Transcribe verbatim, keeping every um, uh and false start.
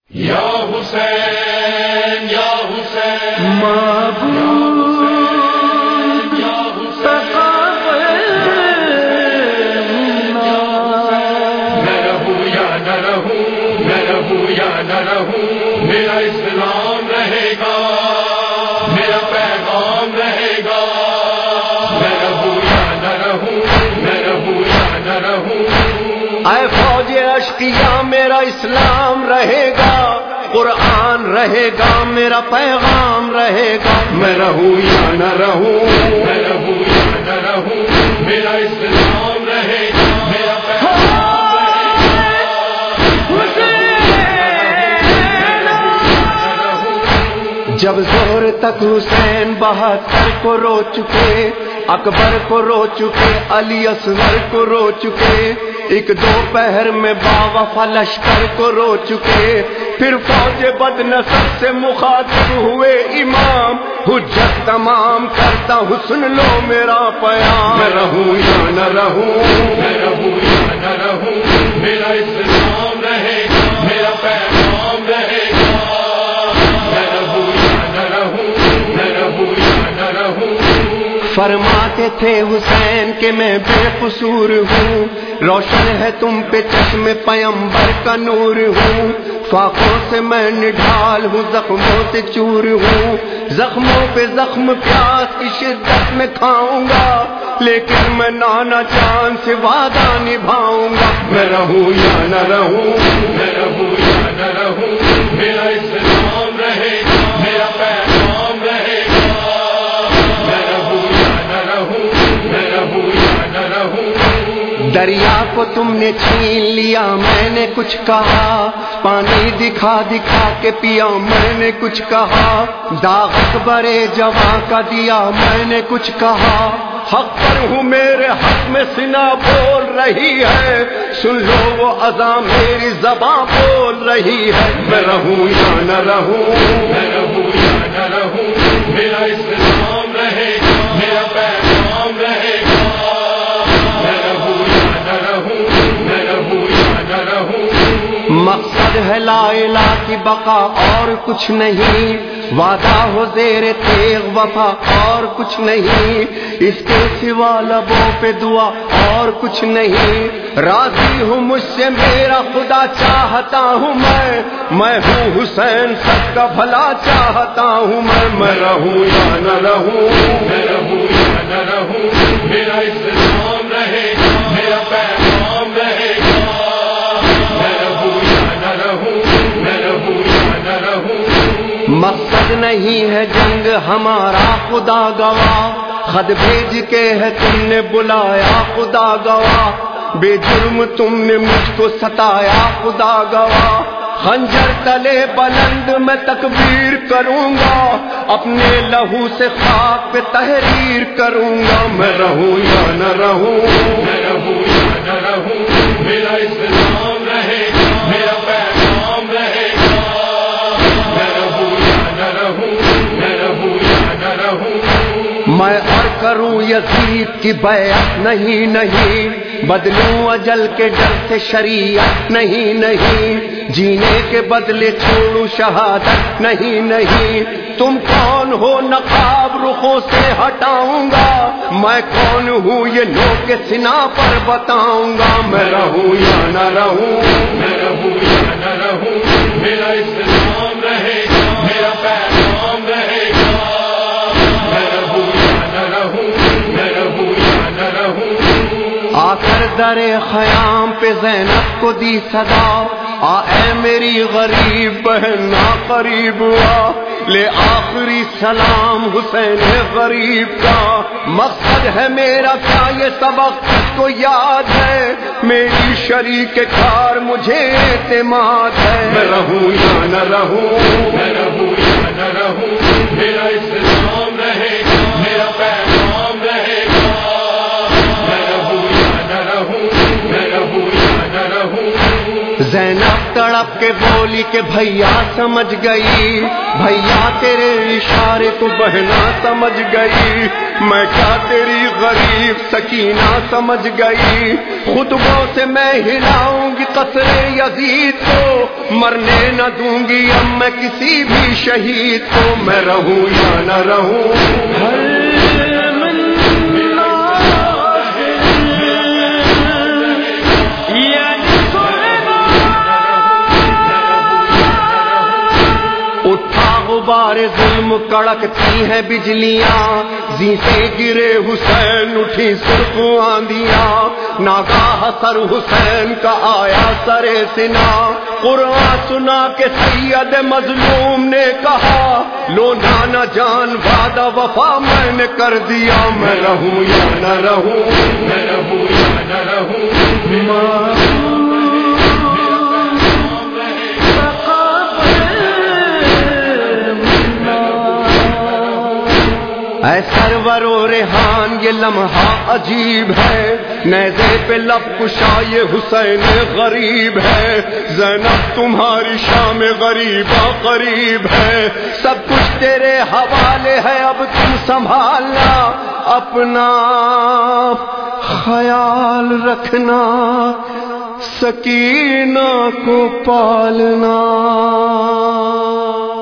یا حسین یا حسین معبود یا حسین میں رہوں یا نہ رہوں میں رہوں یا نہ رہوں میرا اسلام رہے گا میرا پیغام رہے گا میں رہوں یا نہ رہوں میں رہوں یا نہ رہوں اے فوج اشقیا میرا اسلام رہے گا قرآن رہے گا میرا پیغام رہے گا میں رہوں یا نہ رہوں میں رہوں یا نہ رہوں میرا اسلام رہے گا میرا پیغام جب زور تک حسین بہتر کو رو چکے اکبر کو رو چکے علی اصغر کو رو چکے ایک دو پہر میں باوفا لشکر کو رو چکے پھر فوج بد نصر سے مخاطب ہوئے امام حجت تمام کرتا حسن لو میرا پیام میں رہوں یا نہ رہوں میں رہوں یا نہ رہوں میرا اسلام رہے گا میرا پیغام رہے گا میں رہوں یا نہ رہوں میں رہوں یا نہ رہوں فرماتے تھے حسین کہ میں بے قصور ہوں روشن ہے تم پہ چشم پیمبر کا نور ہوں فاقوں سے میں نڈھال ہوں زخموں سے چور ہوں زخموں پہ زخم پیاس کی شدت میں کھاؤں گا لیکن میں نانا جان سے وعدہ نبھاؤں گا میں رہوں یا نہ رہوں میں رہوں یا نہ رہوں میرا اسلام رہے گا میرا پیغام رہے گا میں رہوں یا نہ رہوں میں رہوں یا نہ رہوں دریا کو تم نے چھین لیا میں نے کچھ کہا پانی دکھا دکھا کے پیا میں نے کچھ کہا داغ برے جوان کا دیا میں نے کچھ کہا حق پر ہوں میرے حق میں سنا بول رہی ہے سن لو وہ اذاں میری زباں بول رہی ہے میں رہوں یا نہ رہوں میں رہوں یا نہ رہوں میرا اسلام رہے گا میرا پیغام رہے گا میں رہوں یا نہ رہوں میں رہوں یا نہ رہوں مقصد ہے لا الہ کی بقا اور کچھ نہیں وعدہ ہو زیر تیغ وفا اور کچھ نہیں اس کے سوا لبوں پہ دعا اور کچھ نہیں راضی ہوں مجھ سے میرا خدا چاہتا ہوں میں میں ہوں حسین سب کا بھلا چاہتا ہوں میں میں رہوں یا نہ رہوں میں رہوں یا نہ رہوں میرا اسلام رہے گا میرا پیغام رہے گا میں رہوں یا نہ رہوں میں رہوں یا نہ رہوں مقصد نہیں ہے جنگ ہمارا خدا گواہ خط بھیج کے ہے تم نے بلایا خدا گواہ بے جرم تم نے مجھ کو ستایا خدا گواہ خنجر تلے بلند میں تکبیر کروں گا اپنے لہو سے خاک پہ تحریر کروں گا میں رہوں یا نہ رہوں میں رہوں یا نہ رہوں میرا اسلام رہے گا میرا پیغام رہے گا میں رہوں یا نہ رہوں میں رہوں یا نہ رہوں میں اور کروں یزید کی بیعت نہیں نہیں بدلوں اجل کے ڈر سے شریعت نہیں نہیں جینے کے بدلے چھوڑوں شہادت نہیں نہیں تم کون ہو نقاب رخوں سے ہٹاؤں گا میں کون ہوں یہ لو کے سنا پر بتاؤں گا میں رہوں یا نہ رہوں میں رہوں یا نہ رہوں میرا اسلام رہے گا میرا پیغام رہے گا میں رہوں یا نہ رہوں میں رہوں یا نہ رہوں آ کر در خیام پہ زینب کو دی صدا آ اے میری غریب بہن آ قریب آ لے آخری سلام حسین غریب کا مقصد ہے میرا کیا یہ سبق کس کو یاد ہے میری شریک کار مجھے اعتماد ہے میں رہوں یا نہ رہوں میں رہوں یا نہ رہوں میرا اسلام رہے گا میرا پیغام رہے گا میں رہوں یا نہ رہوں میں رہوں یا نہ رہوں زینب تڑپ ہنس کے بولی کہ بھیا سمجھ گئی، بھیا تیرے اشارے کو بہنا سمجھ گئی، میں کیا تیری غریب سکینہ سمجھ گئی، خطبوں سے میں ہلاؤں گی قصر یزید کو، مرنے نہ دوں گی اب میں کسی بھی شہید کو، میں رہوں یا نہ رہوں غبار ظلم کڑکتی ہیں بجلیاں، زی سے گرے حسین اٹھی سرخ آندیاں، ناگاہ سر حسین کا آیا سرے سنا، قرآن سنا کہ سید مظلوم نے کہا، لو نانا جان وعدہ وفا میں نے کر دیا، میں رہوں یا نہ رہوں، میں رہوں یا نہ رہوں، اے سرور و ریحان یہ لمحہ عجیب ہے، نیزے پہ لب کشا یہ حسین غریب ہے، زینب تمہاری شام غریبہ قریب ہے، سب کچھ تیرے حوالے ہے اب تم سنبھالنا، اپنا خیال رکھنا، سکینہ کو پالنا۔